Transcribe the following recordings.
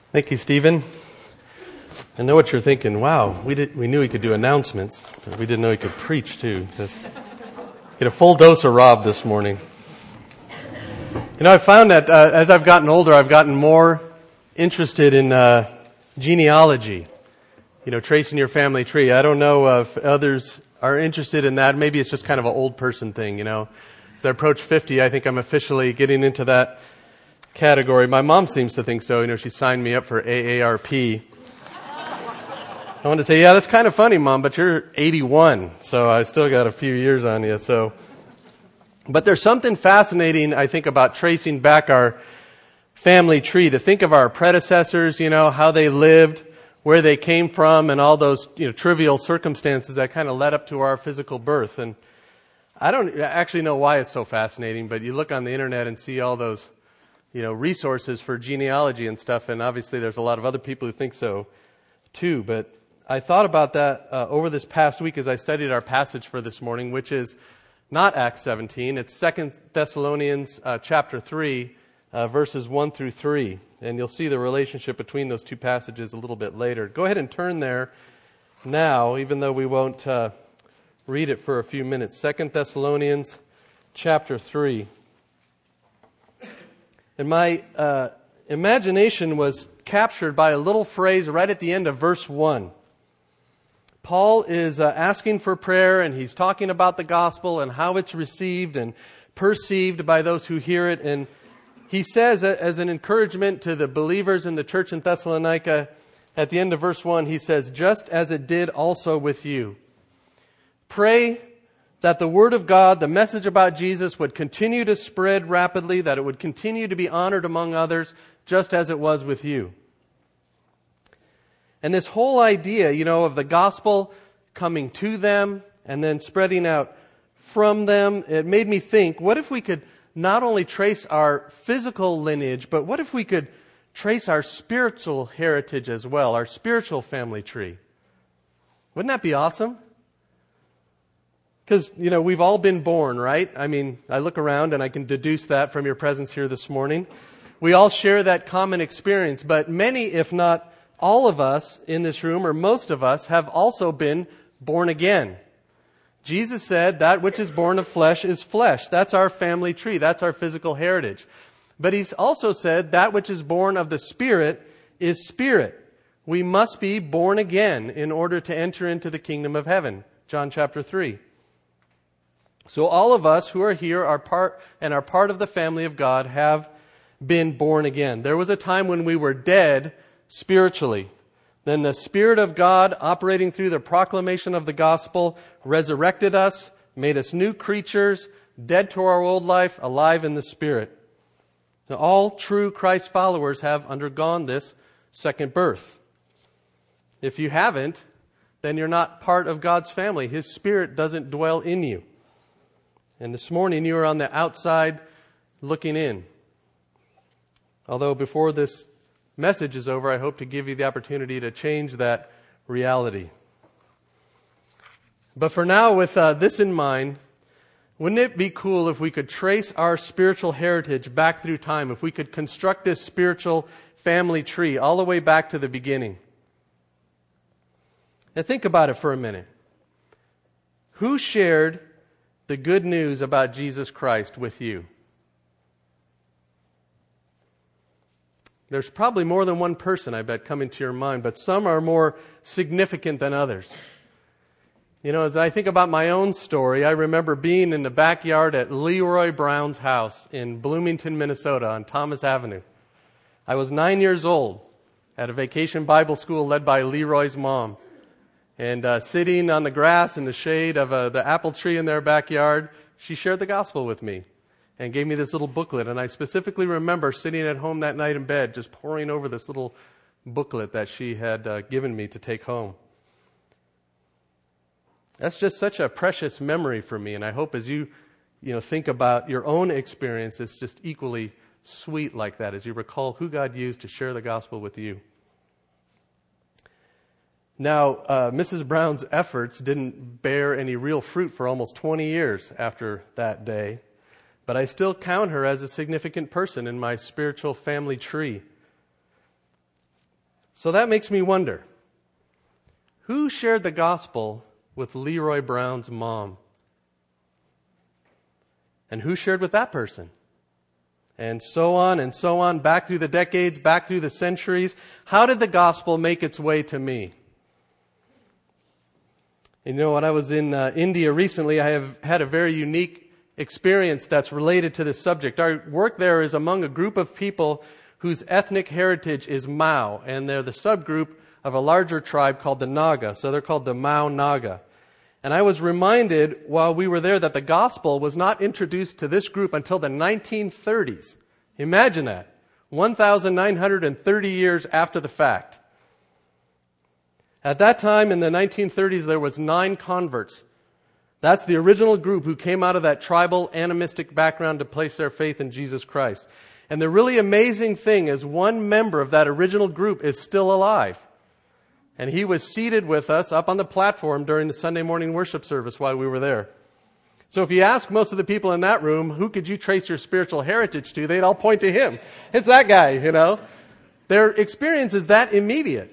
Thank you, Stephen. I know what you're thinking. Wow, we knew he could do announcements, but we didn't know he could preach too. Just get a full dose of Rob this morning. You know, I found that as I've gotten older, I've gotten more interested in genealogy. You know, tracing your family tree. I don't know if others are interested in that. Maybe it's just kind of an old person thing, you know. As I approach 50, I think I'm officially getting into that category. My mom seems to think so. You know, she signed me up for AARP. I want to say, yeah, that's kind of funny, Mom, but you're 81, so I still got a few years on you. But there's something fascinating, I think, about tracing back our family tree, to think of our predecessors, you know, how they lived, where they came from, and all those, you know, trivial circumstances that kind of led up to our physical birth. And I don't actually know why it's so fascinating, but you look on the internet and see all those, you know, resources for genealogy and stuff, and obviously there's a lot of other people who think so too. But I thought about that over this past week as I studied our passage for this morning, which is not Acts 17. It's 2 Thessalonians chapter 3, verses 1 through 3. And you'll see the relationship between those two passages a little bit later. Go ahead and turn there now, even though we won't read it for a few minutes. 2 Thessalonians chapter 3. And my imagination was captured by a little phrase right at the end of verse 1. Paul is asking for prayer, and he's talking about the gospel and how it's received and perceived by those who hear it. And he says, as an encouragement to the believers in the church in Thessalonica, at the end of verse 1, he says, "Just as it did also with you. Pray that the word of God, the message about Jesus, would continue to spread rapidly, that it would continue to be honored among others, just as it was with you." And this whole idea, you know, of the gospel coming to them and then spreading out from them, it made me think, what if we could not only trace our physical lineage, but what if we could trace our spiritual heritage as well, our spiritual family tree? Wouldn't that be awesome? Because, you know, we've all been born, right? I mean, I look around and I can deduce that from your presence here this morning. We all share that common experience, but many, if not all of us in this room, or most of us, have also been born again. Jesus said, "That which is born of flesh is flesh." That's our family tree. That's our physical heritage. But he's also said, "That which is born of the Spirit is spirit." We must be born again in order to enter into the kingdom of heaven. John chapter 3. So all of us who are here are part of the family of God have been born again. There was a time when we were dead spiritually. Then the Spirit of God, operating through the proclamation of the gospel, resurrected us, made us new creatures, dead to our old life, alive in the Spirit. Now, all true Christ followers have undergone this second birth. If you haven't, then you're not part of God's family. His Spirit doesn't dwell in you. And this morning you are on the outside looking in. Although before this message is over, I hope to give you the opportunity to change that reality. But for now, with this in mind, wouldn't it be cool if we could trace our spiritual heritage back through time, if we could construct this spiritual family tree all the way back to the beginning? Now think about it for a minute. Who shared the good news about Jesus Christ with you? There's probably more than one person, I bet, coming to your mind, but some are more significant than others. You know, as I think about my own story, I remember being in the backyard at Leroy Brown's house in Bloomington, Minnesota on Thomas Avenue. I was 9 years old at a vacation Bible school led by Leroy's mom. And sitting on the grass in the shade of the apple tree in their backyard, she shared the gospel with me and gave me this little booklet. And I specifically remember sitting at home that night in bed, just poring over this little booklet that she had given me to take home. That's just such a precious memory for me. And I hope as you think about your own experience, it's just equally sweet like that as you recall who God used to share the gospel with you. Now, Mrs. Brown's efforts didn't bear any real fruit for almost 20 years after that day, but I still count her as a significant person in my spiritual family tree. So that makes me wonder, who shared the gospel with Leroy Brown's mom? And who shared with that person? And so on, back through the decades, back through the centuries. How did the gospel make its way to me? You know, when I was in India recently, I have had a very unique experience that's related to this subject. Our work there is among a group of people whose ethnic heritage is Mao, and they're the subgroup of a larger tribe called the Naga. So they're called the Mao Naga. And I was reminded while we were there that the gospel was not introduced to this group until the 1930s. Imagine that. 1,930 years after the fact. At that time, in the 1930s, there was 9 converts. That's the original group who came out of that tribal, animistic background to place their faith in Jesus Christ. And the really amazing thing is one member of that original group is still alive. And he was seated with us up on the platform during the Sunday morning worship service while we were there. So if you ask most of the people in that room, who could you trace your spiritual heritage to, they'd all point to him. It's that guy, you know. Their experience is that immediate.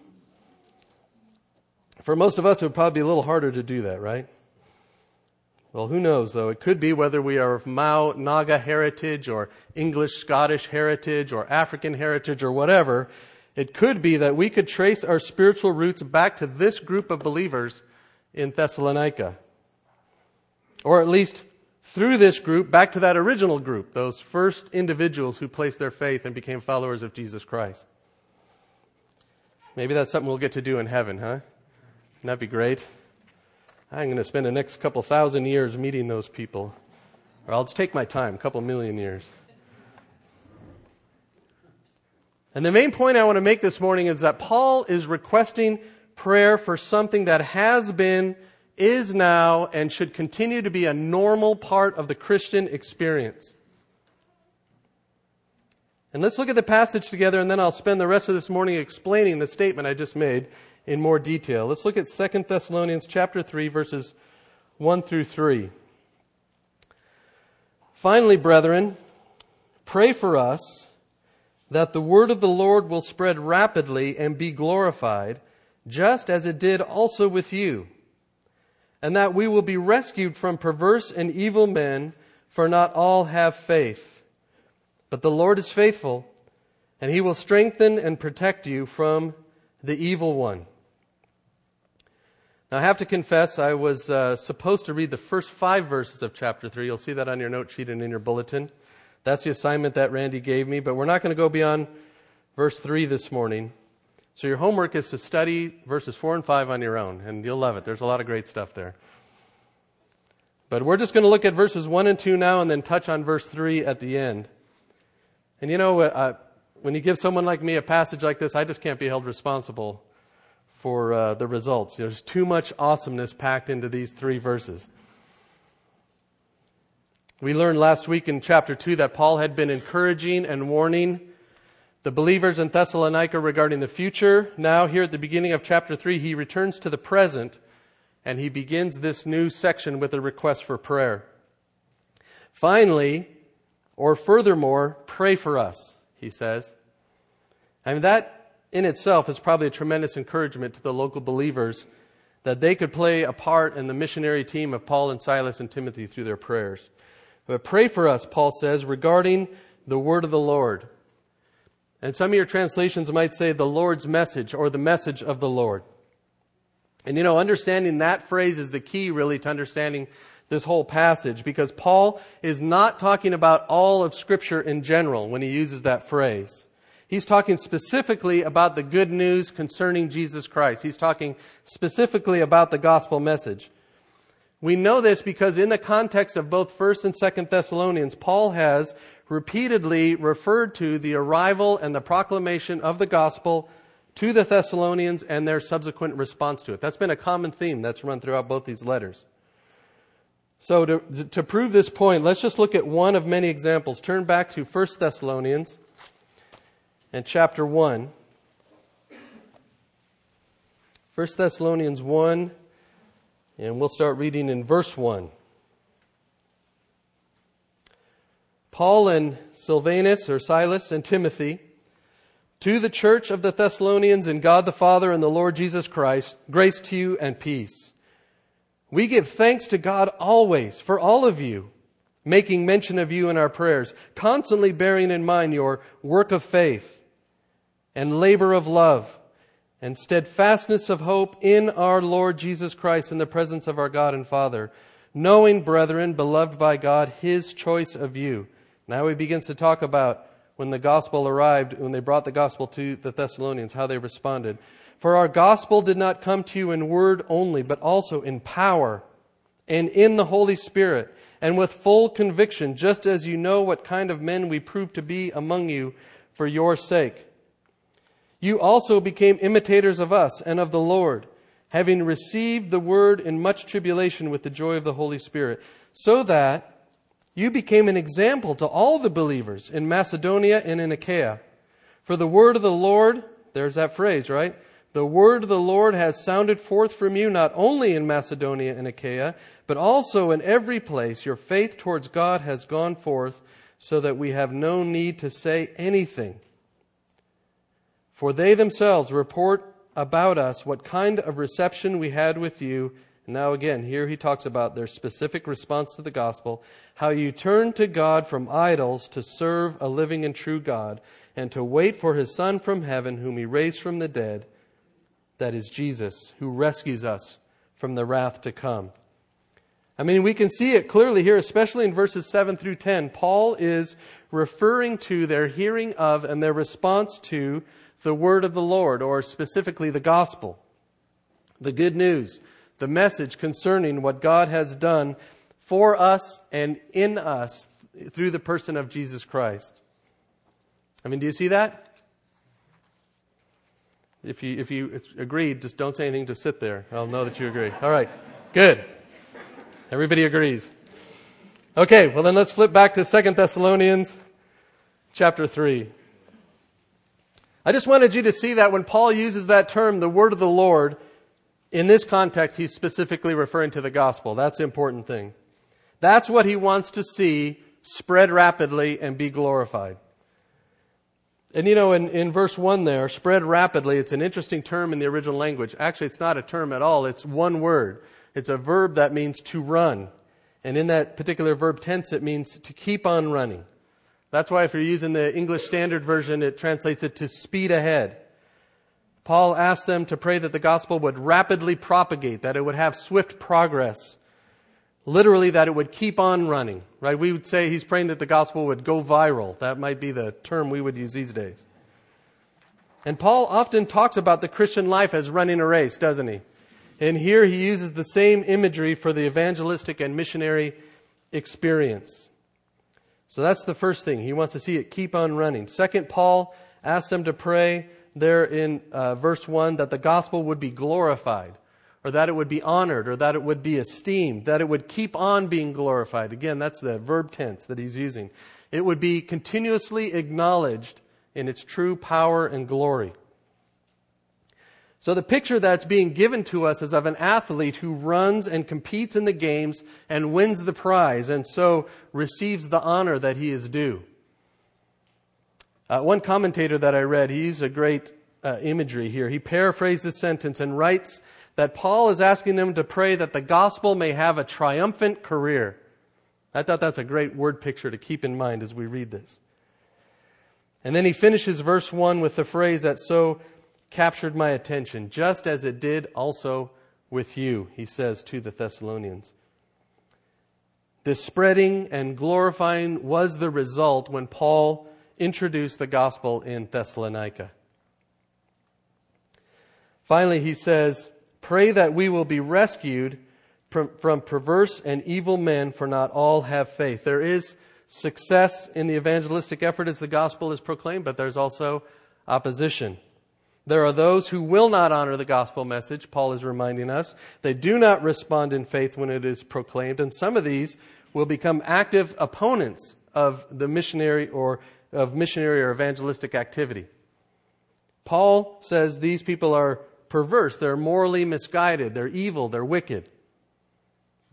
For most of us, it would probably be a little harder to do that, right? Well, who knows, though? It could be whether we are of Mao Naga heritage or English Scottish heritage or African heritage or whatever. It could be that we could trace our spiritual roots back to this group of believers in Thessalonica. Or at least through this group, back to that original group, those first individuals who placed their faith and became followers of Jesus Christ. Maybe that's something we'll get to do in heaven, huh? Wouldn't that be great? I'm going to spend the next couple thousand years meeting those people. Or I'll just take my time, a couple million years. And the main point I want to make this morning is that Paul is requesting prayer for something that has been, is now, and should continue to be a normal part of the Christian experience. And let's look at the passage together, and then I'll spend the rest of this morning explaining the statement I just made in more detail. Let's look at 2 Thessalonians chapter 3, verses 1 through 3. Finally, brethren, pray for us that the word of the Lord will spread rapidly and be glorified, just as it did also with you, and that we will be rescued from perverse and evil men, for not all have faith. But the Lord is faithful, and He will strengthen and protect you from the evil one. Now, I have to confess, I was supposed to read the first 5 verses of chapter 3. You'll see that on your note sheet and in your bulletin. That's the assignment that Randy gave me, but we're not going to go beyond verse 3 this morning. So your homework is to study verses 4 and 5 on your own, and you'll love it. There's a lot of great stuff there. But we're just going to look at verses 1 and 2 now and then touch on verse 3 at the end. And you know, when you give someone like me a passage like this, I just can't be held responsible for the results. There's too much awesomeness packed into these 3 verses. We learned last week in chapter 2 that Paul had been encouraging and warning the believers in Thessalonica regarding the future. Now, here at the beginning of chapter 3, he returns to the present, and he begins this new section with a request for prayer. Finally, or furthermore, pray for us, he says. I mean, that in itself is probably a tremendous encouragement to the local believers that they could play a part in the missionary team of Paul and Silas and Timothy through their prayers. But pray for us, Paul says, regarding the word of the Lord. And some of your translations might say the Lord's message or the message of the Lord. And you know, understanding that phrase is the key really to understanding this whole passage, because Paul is not talking about all of Scripture in general when he uses that phrase. He's talking specifically about the good news concerning Jesus Christ. He's talking specifically about the gospel message. We know this because in the context of both 1st and 2nd Thessalonians, Paul has repeatedly referred to the arrival and the proclamation of the gospel to the Thessalonians and their subsequent response to it. That's been a common theme that's run throughout both these letters. So to prove this point, let's just look at one of many examples. Turn back to 1 Thessalonians and chapter 1. 1 Thessalonians 1, and we'll start reading in verse 1. Paul and Silvanus, or Silas, and Timothy, To the church of the Thessalonians in God the Father and the Lord Jesus Christ, grace to you and peace. We give thanks to God always for all of you, making mention of you in our prayers, constantly bearing in mind your work of faith and labor of love and steadfastness of hope in our Lord Jesus Christ in the presence of our God and Father, knowing, brethren, beloved by God, His choice of you. Now he begins to talk about when the gospel arrived, when they brought the gospel to the Thessalonians, how they responded. For our gospel did not come to you in word only, but also in power and in the Holy Spirit, and with full conviction, just as you know what kind of men we proved to be among you for your sake. You also became imitators of us and of the Lord, having received the word in much tribulation with the joy of the Holy Spirit, so that you became an example to all the believers in Macedonia and in Achaia. For the word of the Lord, there's that phrase, right? The word of the Lord has sounded forth from you, not only in Macedonia and Achaia, but also in every place. Your faith towards God has gone forth, so that we have no need to say anything. For they themselves report about us what kind of reception we had with you. And now again, here he talks about their specific response to the gospel, how you turned to God from idols to serve a living and true God, and to wait for His Son from heaven, whom He raised from the dead, that is Jesus, who rescues us from the wrath to come. I mean, we can see it clearly here, especially in verses 7 through 10. Paul is referring to their hearing of and their response to the word of the Lord, or specifically the gospel, the good news, the message concerning what God has done for us and in us through the person of Jesus Christ. I mean, do you see that? If you agreed, just don't say anything, just sit there. I'll know that you agree. All right, good. Everybody agrees. Okay, well then let's flip back to 2 Thessalonians chapter 3. I just wanted you to see that when Paul uses that term, the word of the Lord, in this context, he's specifically referring to the gospel. That's the important thing. That's what he wants to see spread rapidly and be glorified. And you know, in verse 1 there, spread rapidly, it's an interesting term in the original language. Actually, it's not a term at all. It's one word. It's a verb that means to run. And in that particular verb tense, it means to keep on running. That's why if you're using the English Standard Version, it translates it to speed ahead. Paul asked them to pray that the gospel would rapidly propagate, that it would have swift progress. Literally, that it would keep on running, right? We would say he's praying that the gospel would go viral. That might be the term we would use these days. And Paul often talks about the Christian life as running a race, doesn't he? And here he uses the same imagery for the evangelistic and missionary experience. So that's the first thing. He wants to see it keep on running. Second, Paul asks them to pray there in verse 1 that the gospel would be glorified, or that it would be honored, or that it would be esteemed, that it would keep on being glorified. Again, that's the verb tense that he's using. It would be continuously acknowledged in its true power and glory. So the picture that's being given to us is of an athlete who runs and competes in the games and wins the prize, and so receives the honor that he is due. One commentator that I read, he used a great imagery here. He paraphrased this sentence and writes that Paul is asking them to pray that the gospel may have a triumphant career. I thought that's a great word picture to keep in mind as we read this. And then he finishes verse 1 with the phrase that so captured my attention, just as it did also with you, he says to the Thessalonians. This spreading and glorifying was the result when Paul introduced the gospel in Thessalonica. Finally, he says, pray that we will be rescued from perverse and evil men, for not all have faith. There is success in the evangelistic effort as the gospel is proclaimed, but there's also opposition. There are those who will not honor the gospel message, Paul is reminding us. They do not respond in faith when it is proclaimed, and some of these will become active opponents of the missionary or evangelistic activity. Paul says these people are perverse, they're morally misguided, they're evil, they're wicked.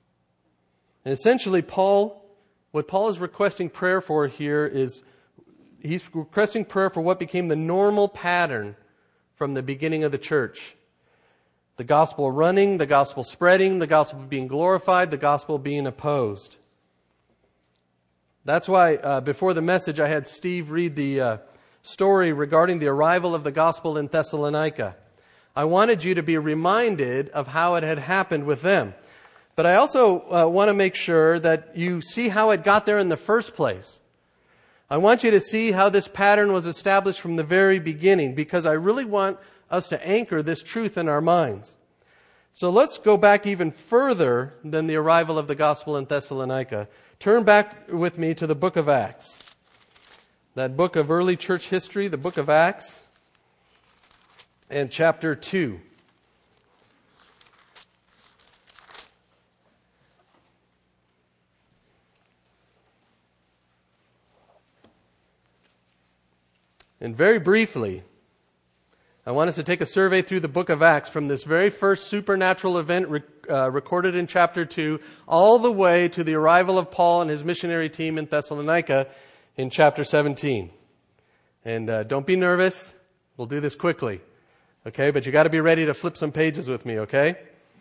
And essentially what Paul is requesting prayer for here is he's requesting prayer for what became the normal pattern from the beginning of the church. The gospel running, the gospel spreading, the gospel being glorified, the gospel being opposed. That's why before the message I had Steve read the story regarding the arrival of the gospel in Thessalonica. I wanted you to be reminded of how it had happened with them. But I also want to make sure that you see how it got there in the first place. I want you to see how this pattern was established from the very beginning, because I really want us to anchor this truth in our minds. So let's go back even further than the arrival of the gospel in Thessalonica. Turn back with me to the book of Acts. That book of early church history, the book of Acts, and chapter 2. And very briefly, I want us to take a survey through the book of Acts from this very first supernatural event recorded in chapter 2 all the way to the arrival of Paul and his missionary team in Thessalonica in chapter 17. And don't be nervous. We'll do this quickly. Okay? But you got to be ready to flip some pages with me, okay?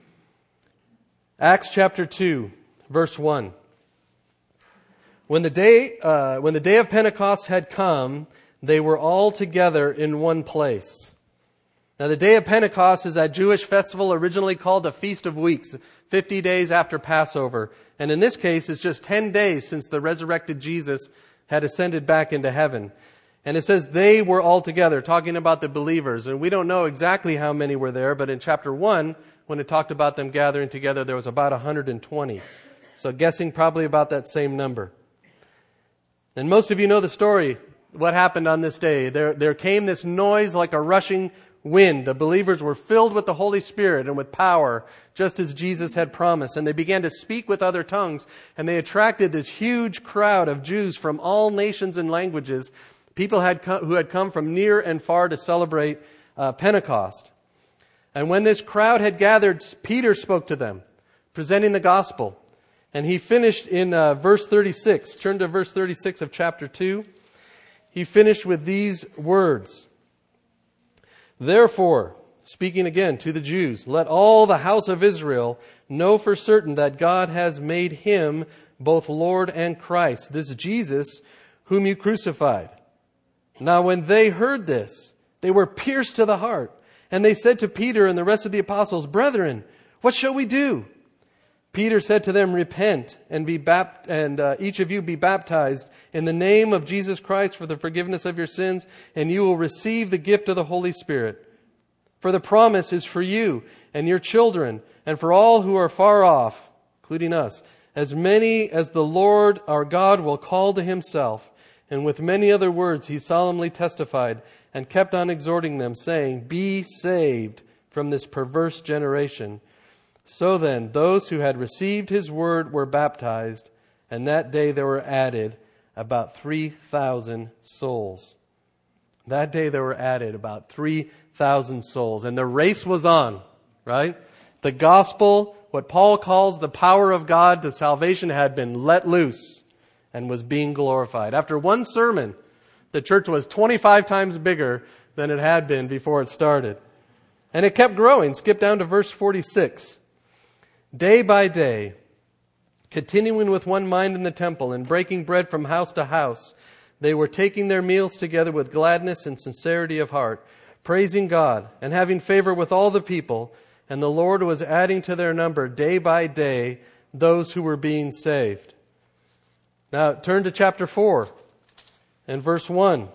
Acts chapter 2, verse 1. When the day of Pentecost had come, they were all together in one place. Now, the day of Pentecost is that Jewish festival originally called the Feast of Weeks, 50 days after Passover. And in this case, it's just 10 days since the resurrected Jesus had ascended back into heaven. And it says they were all together, talking about the believers. And we don't know exactly how many were there, but in chapter 1, when it talked about them gathering together, there was about 120. So guessing probably about that same number. And most of you know the story. What happened on this day? There came this noise like a rushing wind. The believers were filled with the Holy Spirit and with power, just as Jesus had promised. And they began to speak with other tongues, and they attracted this huge crowd of Jews from all nations and languages, people who had come from near and far to celebrate Pentecost. And when this crowd had gathered, Peter spoke to them, presenting the gospel. And he finished in verse 36. Turn to verse 36 of chapter 2. He finished with these words. Therefore, speaking again to the Jews, let all the house of Israel know for certain that God has made him both Lord and Christ, this Jesus whom you crucified. Now when they heard this, they were pierced to the heart, and they said to Peter and the rest of the apostles, Brethren, what shall we do? Peter said to them, Repent and each of you be baptized in the name of Jesus Christ for the forgiveness of your sins, and you will receive the gift of the Holy Spirit. For the promise is for you and your children, and for all who are far off, including us, as many as the Lord our God will call to himself. And with many other words he solemnly testified and kept on exhorting them, saying, Be saved from this perverse generation. So then, those who had received his word were baptized, and that day there were added about 3,000 souls. That day there were added about 3,000 souls. And the race was on, right? The gospel, what Paul calls the power of God to salvation, had been let loose and was being glorified. After one sermon, the church was 25 times bigger than it had been before it started. And it kept growing. Skip down to verse 46. Day by day, continuing with one mind in the temple and breaking bread from house to house, they were taking their meals together with gladness and sincerity of heart, praising God and having favor with all the people. And the Lord was adding to their number day by day those who were being saved. Now turn to chapter 4 and verse 1.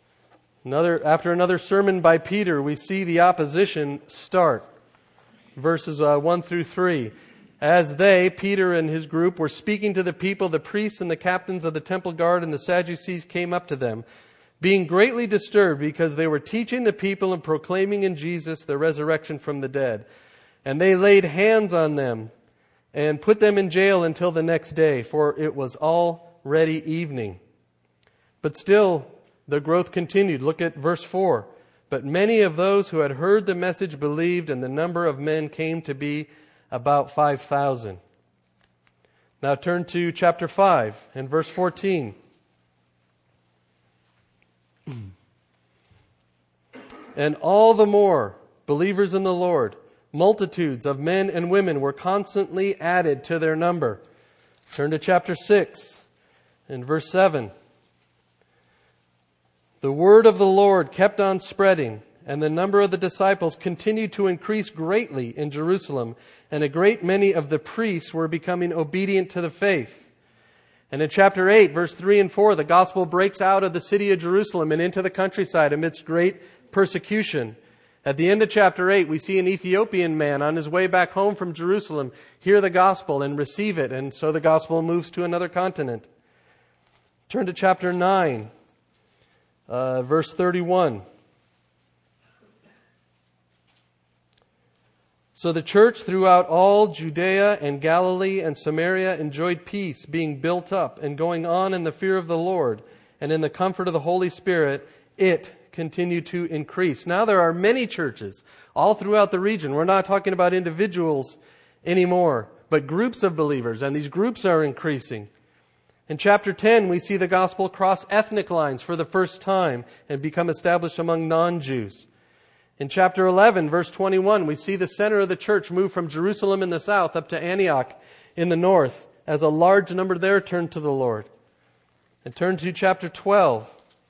After another sermon by Peter, we see the opposition start. Verses 1 through 3. As they, Peter and his group, were speaking to the people, the priests and the captains of the temple guard and the Sadducees came up to them, being greatly disturbed because they were teaching the people and proclaiming in Jesus the resurrection from the dead. And they laid hands on them and put them in jail until the next day, for it was already evening. But still, the growth continued. Look at verse 4. But many of those who had heard the message believed, and the number of men came to be about 5,000. Now turn to chapter 5 and verse 14. And all the more believers in the Lord, multitudes of men and women were constantly added to their number. Turn to chapter 6 and verse 7. The word of the Lord kept on spreading, and the number of the disciples continued to increase greatly in Jerusalem, and a great many of the priests were becoming obedient to the faith. And in chapter 8, verse 3 and 4, the gospel breaks out of the city of Jerusalem and into the countryside amidst great persecution. At the end of chapter 8, we see an Ethiopian man on his way back home from Jerusalem hear the gospel and receive it, and so the gospel moves to another continent. Turn to chapter 9, verse 31. So the church throughout all Judea and Galilee and Samaria enjoyed peace, being built up and going on in the fear of the Lord, and in the comfort of the Holy Spirit, it continued to increase. Now there are many churches all throughout the region. We're not talking about individuals anymore, but groups of believers, and these groups are increasing. In chapter 10, we see the gospel cross ethnic lines for the first time and become established among non-Jews. In chapter 11, verse 21, we see the center of the church move from Jerusalem in the south up to Antioch in the north, as a large number there turned to the Lord. And turn to chapter 12.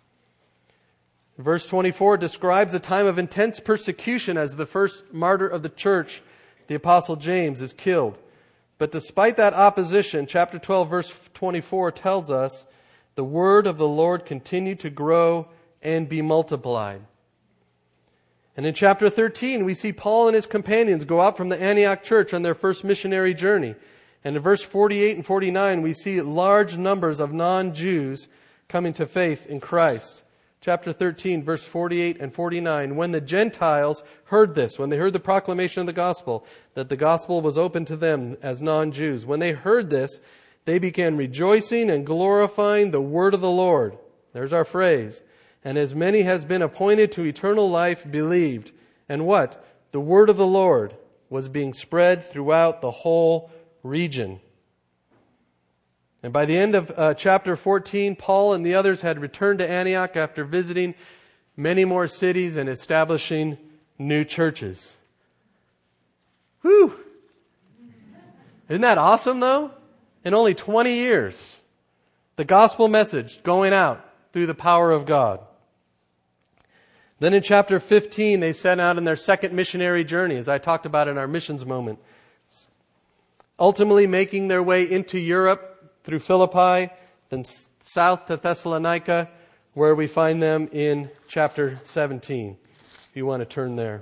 Verse 24 describes a time of intense persecution as the first martyr of the church, the Apostle James, is killed. But despite that opposition, chapter 12, verse 24 tells us the word of the Lord continued to grow and be multiplied. And in chapter 13, we see Paul and his companions go out from the Antioch church on their first missionary journey. And in verse 48 and 49, we see large numbers of non-Jews coming to faith in Christ. Chapter 13, verse 48 and 49, when the Gentiles heard this, when they heard the proclamation of the gospel, that the gospel was open to them as non-Jews, when they heard this, they began rejoicing and glorifying the word of the Lord. There's our phrase. And as many has been appointed to eternal life believed. And what? The word of the Lord was being spread throughout the whole region. And by the end of chapter 14, Paul and the others had returned to Antioch after visiting many more cities and establishing new churches. Whew! Isn't that awesome, though? In only 20 years, the gospel message going out through the power of God. Then in chapter 15, they set out on their second missionary journey, as I talked about in our missions moment. Ultimately making their way into Europe through Philippi, then south to Thessalonica, where we find them in chapter 17, if you want to turn there.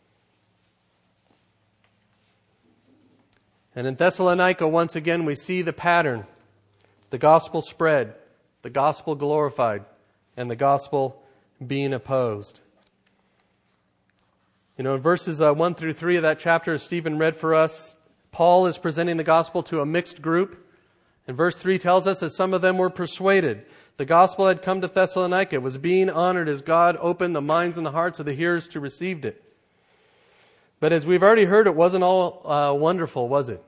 And in Thessalonica, once again, we see the pattern. The gospel spread, the gospel glorified, and the gospel being opposed. You know, in verses 1 through 3 of that chapter, as Stephen read for us, Paul is presenting the gospel to a mixed group. And verse 3 tells us that some of them were persuaded. The gospel had come to Thessalonica. It was being honored as God opened the minds and the hearts of the hearers to receive it. But as we've already heard, it wasn't all wonderful, was it?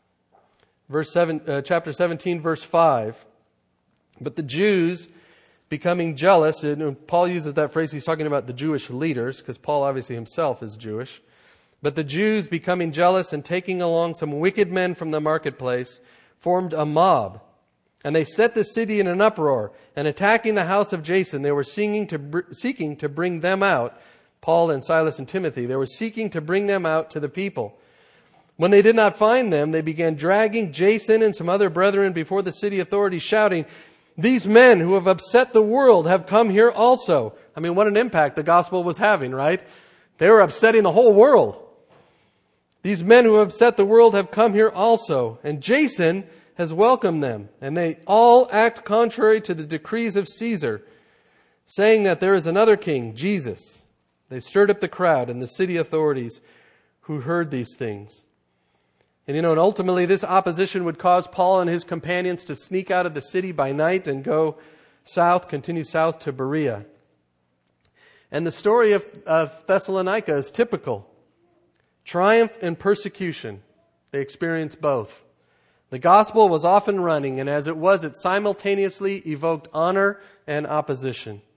Chapter 17, verse 5. But the Jews, becoming jealous, and Paul uses that phrase, he's talking about the Jewish leaders, because Paul obviously himself is Jewish. But the Jews, becoming jealous and taking along some wicked men from the marketplace, formed a mob. And they set the city in an uproar, and attacking the house of Jason, they were seeking to bring them out. Paul and Silas and Timothy, they were seeking to bring them out to the people. When they did not find them, they began dragging Jason and some other brethren before the city authorities, shouting, "These men who have upset the world have come here also." I mean, what an impact the gospel was having, right? They were upsetting the whole world. "These men who have upset the world have come here also, and Jason has welcomed them, and they all act contrary to the decrees of Caesar, saying that there is another king, Jesus." They stirred up the crowd and the city authorities who heard these things. And and ultimately this opposition would cause Paul and his companions to sneak out of the city by night and go south, continue south to Berea. And the story of Thessalonica is typical. Triumph and persecution. They experienced both. The gospel was often running, and as it was, it simultaneously evoked honor and opposition.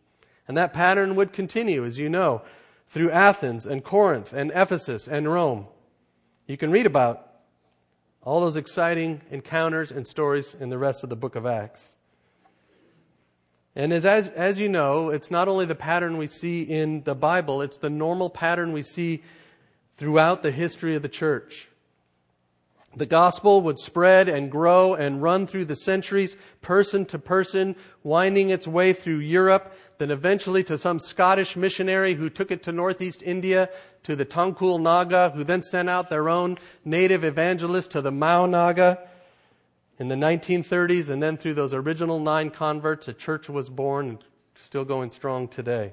And that pattern would continue, as you know, through Athens and Corinth and Ephesus and Rome. You can read about all those exciting encounters and stories in the rest of the book of Acts. And as you know, it's not only the pattern we see in the Bible, it's the normal pattern we see throughout the history of the church. The gospel would spread and grow and run through the centuries, person to person, winding its way through Europe, then eventually to some Scottish missionary who took it to northeast India, to the Tangkul Naga, who then sent out their own native evangelists to the Mao Naga in the 1930s, and then through those original 9 converts, a church was born and still going strong today.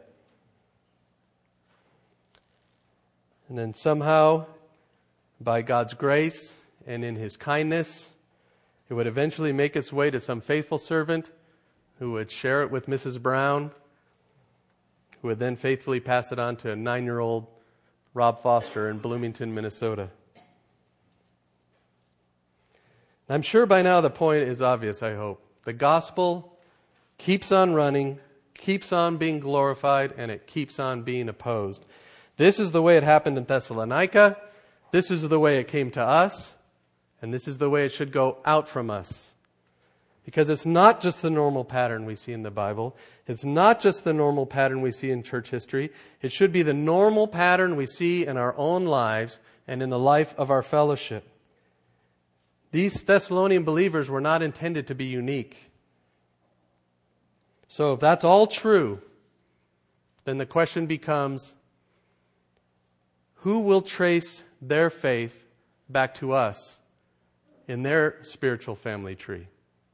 And then somehow, by God's grace and in His kindness, it would eventually make its way to some faithful servant who would share it with Mrs. Brown, who would then faithfully pass it on to a 9-year-old Rob Foster in Bloomington, Minnesota. I'm sure by now the point is obvious, I hope. The gospel keeps on running, keeps on being glorified, and it keeps on being opposed. This is the way it happened in Thessalonica. This is the way it came to us. And this is the way it should go out from us. Because it's not just the normal pattern we see in the Bible. It's not just the normal pattern we see in church history. It should be the normal pattern we see in our own lives and in the life of our fellowship. These Thessalonian believers were not intended to be unique. So if that's all true, then the question becomes, who will trace their faith back to us in their spiritual family tree?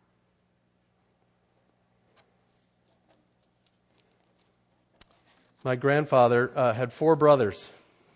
My grandfather had 4 brothers.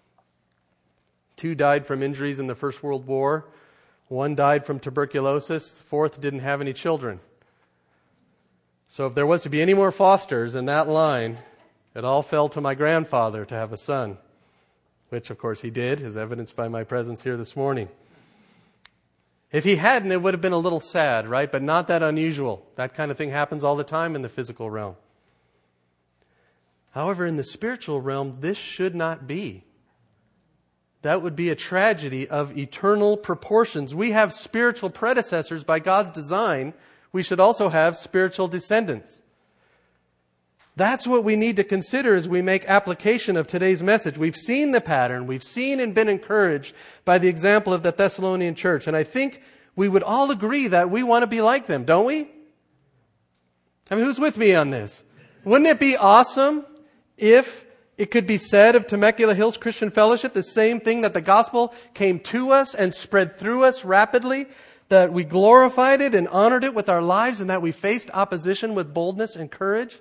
2 died from injuries in the First World War. 1 died from tuberculosis. The 4th didn't have any children. So if there was to be any more Fosters in that line, it all fell to my grandfather to have a son, which of course he did, as evidenced by my presence here this morning. If he hadn't, it would have been a little sad, right? But not that unusual. That kind of thing happens all the time in the physical realm. However, in the spiritual realm, this should not be. That would be a tragedy of eternal proportions. We have spiritual predecessors by God's design. We should also have spiritual descendants. That's what we need to consider as we make application of today's message. We've seen the pattern. We've seen and been encouraged by the example of the Thessalonian church. And I think we would all agree that we want to be like them, don't we? I mean, who's with me on this? Wouldn't it be awesome if it could be said of Temecula Hills Christian Fellowship, the same thing, that the gospel came to us and spread through us rapidly, that we glorified it and honored it with our lives, and that we faced opposition with boldness and courage?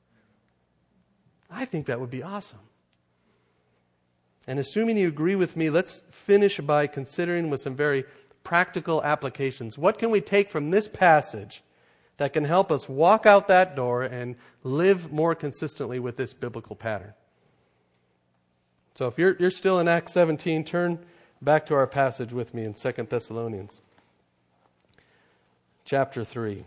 I think that would be awesome. And assuming you agree with me, let's finish by considering with some very practical applications. What can we take from this passage that can help us walk out that door and live more consistently with this biblical pattern? So if you're still in Acts 17, turn back to our passage with me in 2 Thessalonians chapter 3.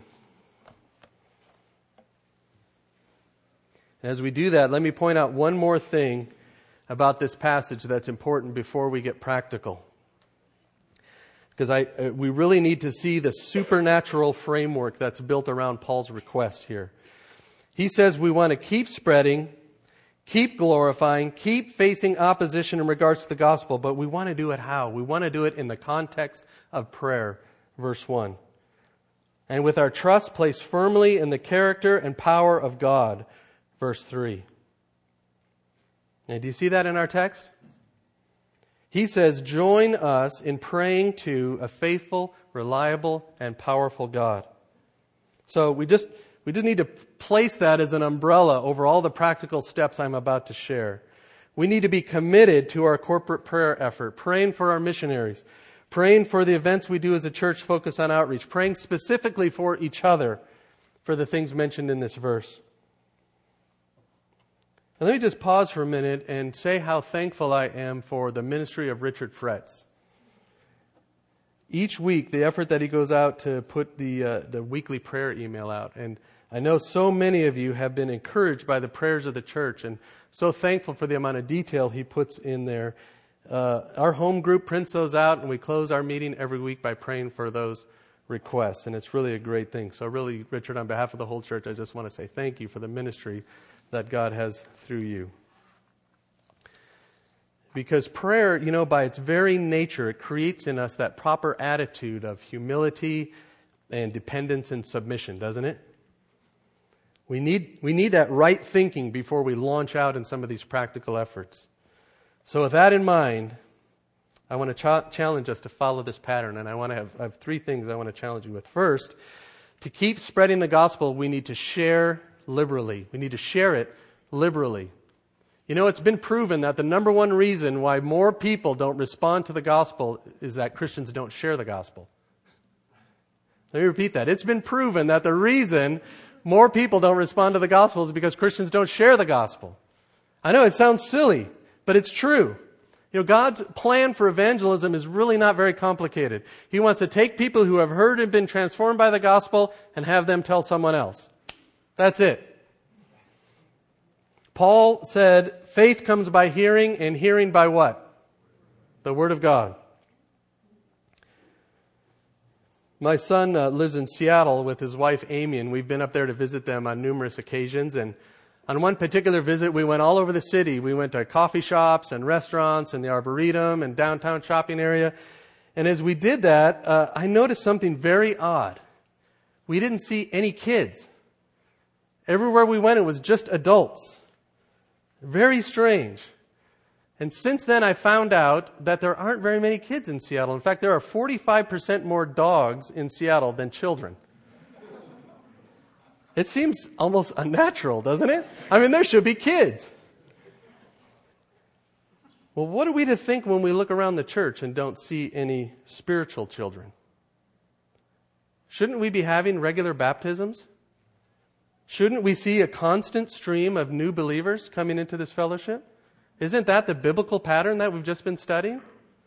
As we do that, let me point out one more thing about this passage that's important before we get practical. Because we really need to see the supernatural framework that's built around Paul's request here. He says we want to keep spreading, keep glorifying, keep facing opposition in regards to the gospel, but we want to do it how? We want to do it in the context of prayer, verse 1. And with our trust placed firmly in the character and power of God, verse 3. Now, do you see that in our text? He says, join us in praying to a faithful, reliable, and powerful God. So we just need to place that as an umbrella over all the practical steps I'm about to share. We need to be committed to our corporate prayer effort, praying for our missionaries, praying for the events we do as a church focus on outreach, praying specifically for each other for the things mentioned in this verse. And let me just pause for a minute and say how thankful I am for the ministry of Richard Fretz. Each week, the effort that he goes out to put the weekly prayer email out. And I know so many of you have been encouraged by the prayers of the church, and so thankful for the amount of detail he puts in there. Our home group prints those out, and we close our meeting every week by praying for those requests, and it's really a great thing. So really, Richard, on behalf of the whole church, I just want to say thank you for the ministry that God has through you. Because prayer, by its very nature, it creates in us that proper attitude of humility and dependence and submission, doesn't it? We need that right thinking before we launch out in some of these practical efforts. So with that in mind, I want to challenge us to follow this pattern, and I have three things I want to challenge you with. First, to keep spreading the gospel, we need to share liberally. We need to share it liberally. It's been proven that the number one reason why more people don't respond to the gospel is that Christians don't share the gospel. Let me repeat that. It's been proven that the reason more people don't respond to the gospel is because Christians don't share the gospel. I know it sounds silly, but it's true. God's plan for evangelism is really not very complicated. He wants to take people who have heard and been transformed by the gospel and have them tell someone else. That's it. Paul said, faith comes by hearing, and hearing by what? The Word of God. My son lives in Seattle with his wife Amy, and we've been up there to visit them on numerous occasions. And on one particular visit, we went all over the city. We went to coffee shops and restaurants and the Arboretum and downtown shopping area. And as we did that, I noticed something very odd. We didn't see any kids. Everywhere we went, it was just adults. Very strange. And since then, I found out that there aren't very many kids in Seattle. In fact, there are 45% more dogs in Seattle than children. It seems almost unnatural, doesn't it? There should be kids. Well, what are we to think when we look around the church and don't see any spiritual children? Shouldn't we be having regular baptisms? Shouldn't we see a constant stream of new believers coming into this fellowship? Isn't that the biblical pattern that we've just been studying?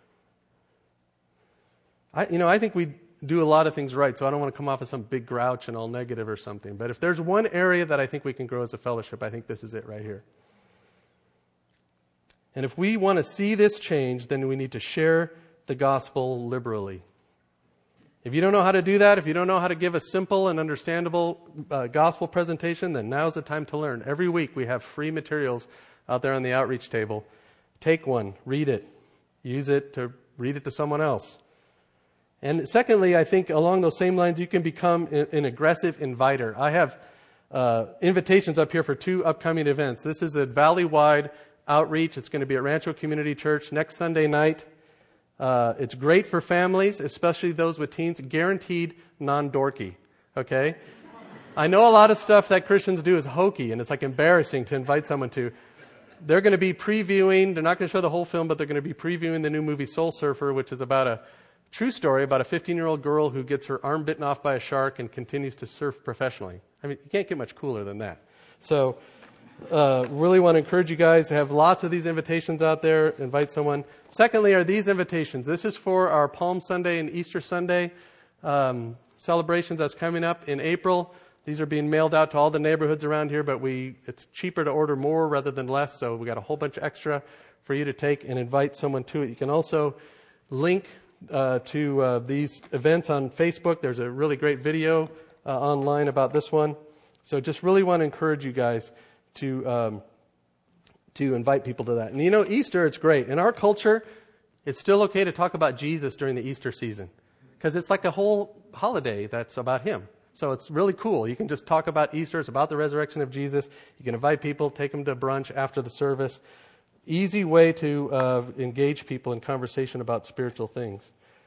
I think we do a lot of things right, so I don't want to come off as some big grouch and all negative or something. But if there's one area that I think we can grow as a fellowship, I think this is it right here. And if we want to see this change, then we need to share the gospel liberally. If you don't know how to do that, if you don't know how to give a simple and understandable gospel presentation, then now's the time to learn. Every week we have free materials out there on the outreach table. Take one, read it, use it to read it to someone else. And secondly, I think along those same lines, you can become an aggressive inviter. I have invitations up here for 2 upcoming events. This is a valley-wide outreach. It's going to be at Rancho Community Church next Sunday night. It's great for families, especially those with teens. Guaranteed non-dorky, okay? I know a lot of stuff that Christians do is hokey, and it's like embarrassing to invite someone to. They're going to be previewing, they're not going to show the whole film, but they're going to be previewing the new movie Soul Surfer, which is about a true story about a 15-year-old girl who gets her arm bitten off by a shark and continues to surf professionally. You can't get much cooler than that. So really want to encourage you guys to have lots of these invitations out there. Invite someone. Secondly, are these invitations. This is for our Palm Sunday and Easter Sunday celebrations that's coming up in April. These are being mailed out to all the neighborhoods around here, but it's cheaper to order more rather than less, so we got a whole bunch extra for you to take and invite someone to it. You can also link to these events on Facebook. There's a really great video online about this one. So just really want to encourage you guys to invite people to that. And Easter, it's great. In our culture, it's still okay to talk about Jesus during the Easter season because it's like a whole holiday that's about Him. So it's really cool. You can just talk about Easter. It's about the resurrection of Jesus. You can invite people, take them to brunch after the service. Easy way to engage people in conversation about spiritual things.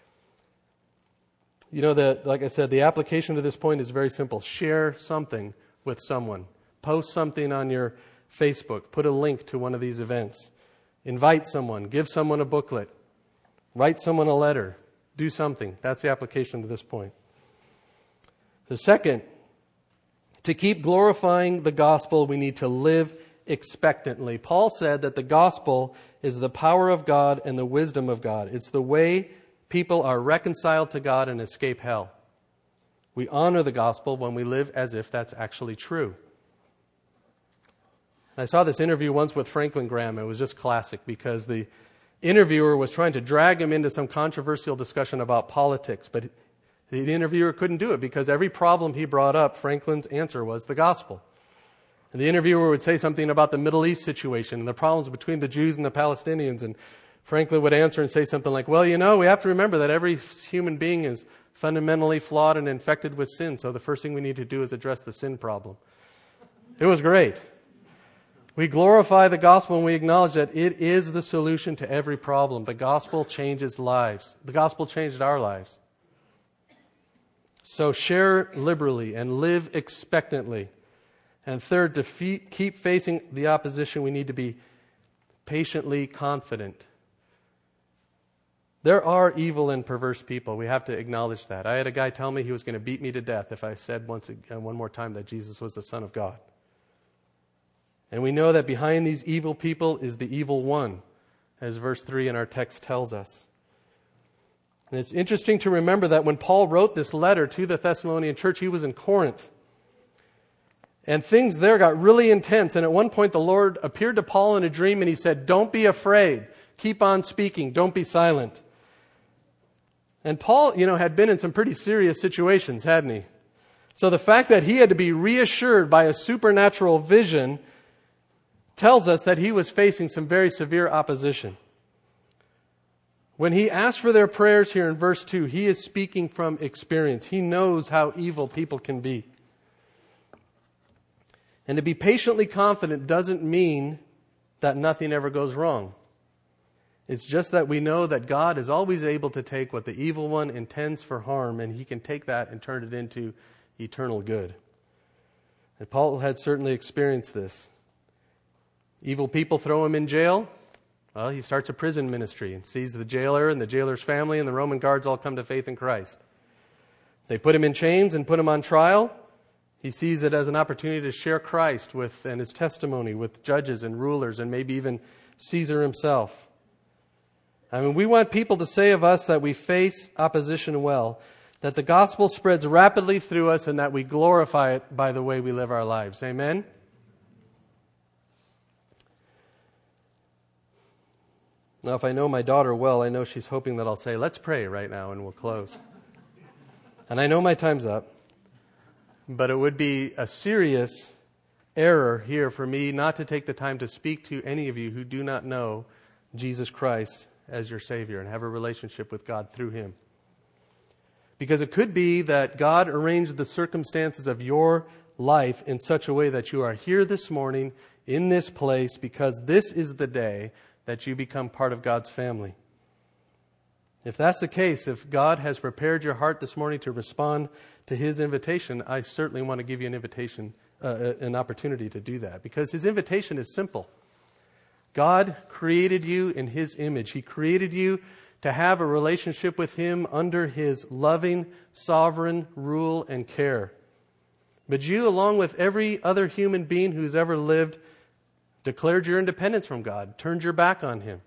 Like I said, the application to this point is very simple. Share something with someone. Post something on your Facebook. Put a link to one of these events. Invite someone. Give someone a booklet. Write someone a letter. Do something. That's the application to this point. The second, to keep glorifying the gospel, we need to live expectantly. Paul said that the gospel is the power of God and the wisdom of God. It's the way people are reconciled to God and escape hell. We honor the gospel when we live as if that's actually true. I saw this interview once with Franklin Graham. It was just classic because the interviewer was trying to drag him into some controversial discussion about politics, but the interviewer couldn't do it because every problem he brought up, Franklin's answer was the gospel. And the interviewer would say something about the Middle East situation and the problems between the Jews and the Palestinians, and Franklin would answer and say something like, well, we have to remember that every human being is fundamentally flawed and infected with sin, so the first thing we need to do is address the sin problem. It was great. We glorify the gospel and we acknowledge that it is the solution to every problem. The gospel changes lives. The gospel changed our lives. So share liberally and live expectantly. And third, to keep facing the opposition, we need to be patiently confident. There are evil and perverse people. We have to acknowledge that. I had a guy tell me he was going to beat me to death if I said one more time that Jesus was the Son of God. And we know that behind these evil people is the evil one, as verse 3 in our text tells us. And it's interesting to remember that when Paul wrote this letter to the Thessalonian church, he was in Corinth. And things there got really intense. And at one point the Lord appeared to Paul in a dream and he said, don't be afraid. Keep on speaking. Don't be silent. And Paul, had been in some pretty serious situations, hadn't he? So the fact that he had to be reassured by a supernatural vision tells us that he was facing some very severe opposition. When he asked for their prayers here in verse 2, he is speaking from experience. He knows how evil people can be. And to be patiently confident doesn't mean that nothing ever goes wrong. It's just that we know that God is always able to take what the evil one intends for harm, and he can take that and turn it into eternal good. And Paul had certainly experienced this. Evil people throw him in jail. Well, he starts a prison ministry and sees the jailer and the jailer's family and the Roman guards all come to faith in Christ. They put him in chains and put him on trial. He sees it as an opportunity to share Christ and his testimony with judges and rulers and maybe even Caesar himself. We want people to say of us that we face opposition well, that the gospel spreads rapidly through us, and that we glorify it by the way we live our lives. Amen? Now, if I know my daughter well, I know she's hoping that I'll say, let's pray right now, and we'll close. And I know my time's up, but it would be a serious error here for me not to take the time to speak to any of you who do not know Jesus Christ as your Savior and have a relationship with God through Him. Because it could be that God arranged the circumstances of your life in such a way that you are here this morning in this place because this is the day that you become part of God's family. If that's the case, if God has prepared your heart this morning to respond to His invitation, I certainly want to give you an opportunity to do that, because His invitation is simple. God created you in His image. He created you to have a relationship with Him under His loving, sovereign rule and care. But you, along with every other human being who's ever lived, declared your independence from God, turned your back on Him.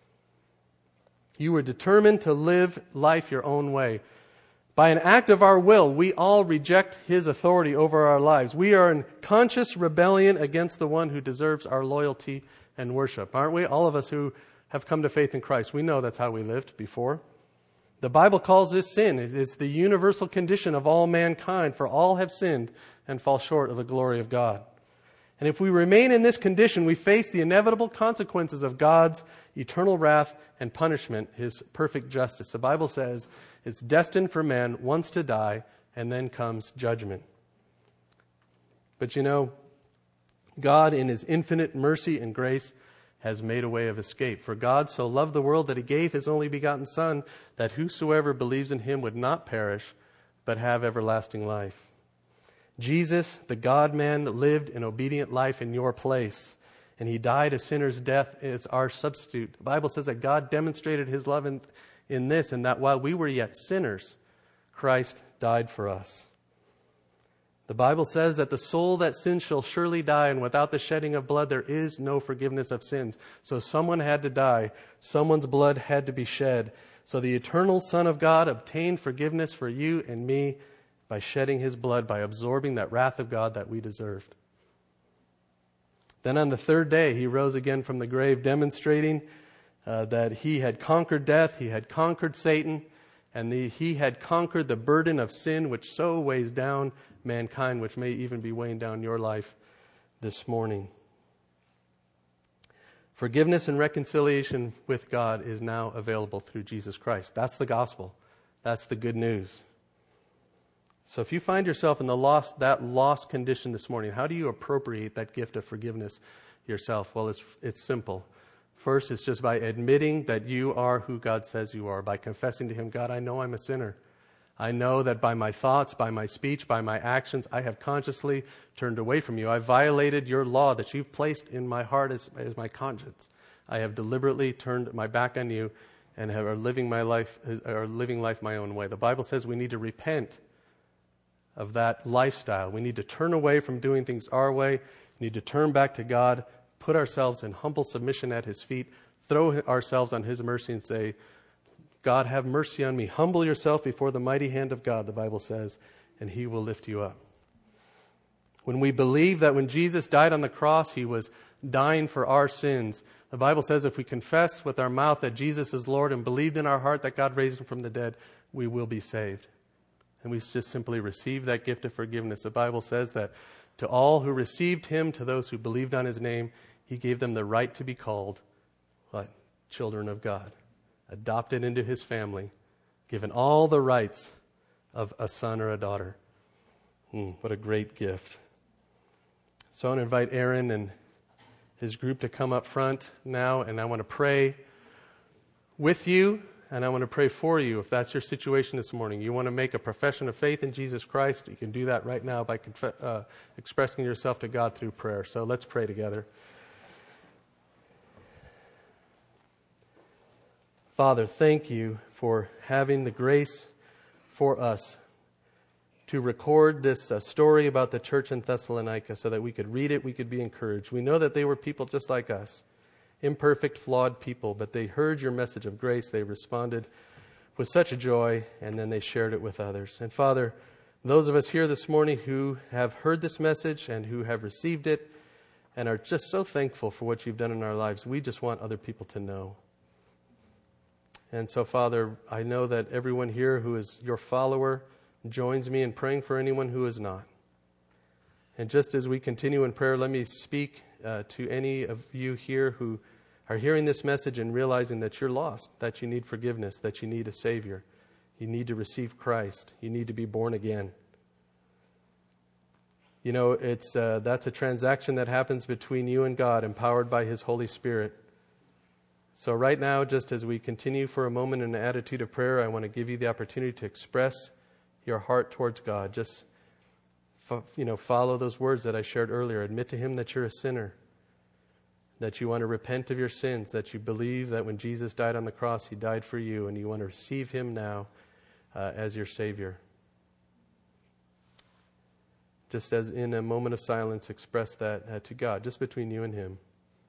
You were determined to live life your own way. By an act of our will, we all reject His authority over our lives. We are in conscious rebellion against the one who deserves our loyalty and worship, aren't we? All of us who have come to faith in Christ, we know that's how we lived before. The Bible calls this sin. It's the universal condition of all mankind, for all have sinned and fall short of the glory of God. And if we remain in this condition, we face the inevitable consequences of God's eternal wrath and punishment, His perfect justice. The Bible says it's destined for man once to die, and then comes judgment. But God in His infinite mercy and grace has made a way of escape. For God so loved the world that He gave His only begotten Son, that whosoever believes in Him would not perish, but have everlasting life. Jesus, the God-man, lived an obedient life in your place, and He died a sinner's death as our substitute. The Bible says that God demonstrated His love in this, and that while we were yet sinners, Christ died for us. The Bible says that the soul that sins shall surely die, and without the shedding of blood there is no forgiveness of sins. So someone had to die. Someone's blood had to be shed. So the eternal Son of God obtained forgiveness for you and me by shedding his blood, by absorbing that wrath of God that we deserved. Then on the third day, he rose again from the grave, demonstrating that he had conquered death, he had conquered Satan, and he had conquered the burden of sin which so weighs down mankind, which may even be weighing down your life this morning. Forgiveness and reconciliation with God is now available through Jesus Christ. That's the gospel. That's the good news. So if you find yourself in that lost condition this morning, how do you appropriate that gift of forgiveness yourself? Well, it's simple. First, it's just by admitting that you are who God says you are, by confessing to him, God, I know I'm a sinner. I know that by my thoughts, by my speech, by my actions, I have consciously turned away from you. I violated your law that you've placed in my heart as my conscience. I have deliberately turned my back on you and are living life my own way. The Bible says we need to repent of that lifestyle. We need to turn away from doing things our way. We need to turn back to God, put ourselves in humble submission at his feet, throw ourselves on his mercy and say, God, have mercy on me. Humble yourself before the mighty hand of God, the Bible says, and he will lift you up. When we believe that when Jesus died on the cross, he was dying for our sins, the Bible says if we confess with our mouth that Jesus is Lord and believed in our heart that God raised him from the dead, we will be saved. And we just simply receive that gift of forgiveness. The Bible says that to all who received him, to those who believed on his name, he gave them the right to be called what? Children of God. Adopted into his family, given all the rights of a son or a daughter. What a great gift. So I want to invite Aaron and his group to come up front now, and I want to pray with you, and I want to pray for you if that's your situation this morning. You want to make a profession of faith in Jesus Christ, you can do that right now by expressing yourself to God through prayer. So let's pray together. Father, thank you for having the grace for us to record this story about the church in Thessalonica so that we could read it, we could be encouraged. We know that they were people just like us, imperfect, flawed people, but they heard your message of grace, they responded with such a joy, and then they shared it with others. And Father, those of us here this morning who have heard this message and who have received it and are just so thankful for what you've done in our lives, we just want other people to know. And so, Father, I know that everyone here who is your follower joins me in praying for anyone who is not. And just as we continue in prayer, let me speak to any of you here who are hearing this message and realizing that you're lost, that you need forgiveness, that you need a Savior. You need to receive Christ. You need to be born again. You know, that's a transaction that happens between you and God, empowered by his Holy Spirit. So right now, just as we continue for a moment in an attitude of prayer, I want to give you the opportunity to express your heart towards God. Just, follow those words that I shared earlier. Admit to him that you're a sinner, that you want to repent of your sins, that you believe that when Jesus died on the cross, he died for you, and you want to receive him now as your Savior. Just as in a moment of silence, express that to God, just between you and him.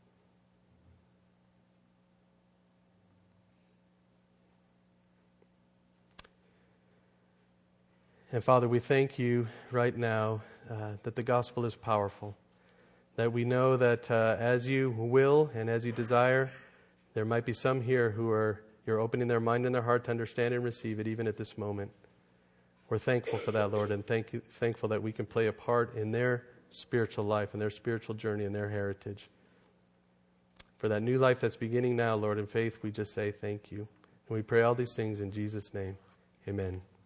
And Father, we thank you right now that the gospel is powerful, that we know that as you will and as you desire, there might be some here who you're opening their mind and their heart to understand and receive it even at this moment. We're thankful for that, Lord, and thankful that we can play a part in their spiritual life and their spiritual journey and their heritage. For that new life that's beginning now, Lord, in faith, we just say thank you. And we pray all these things in Jesus' name. Amen.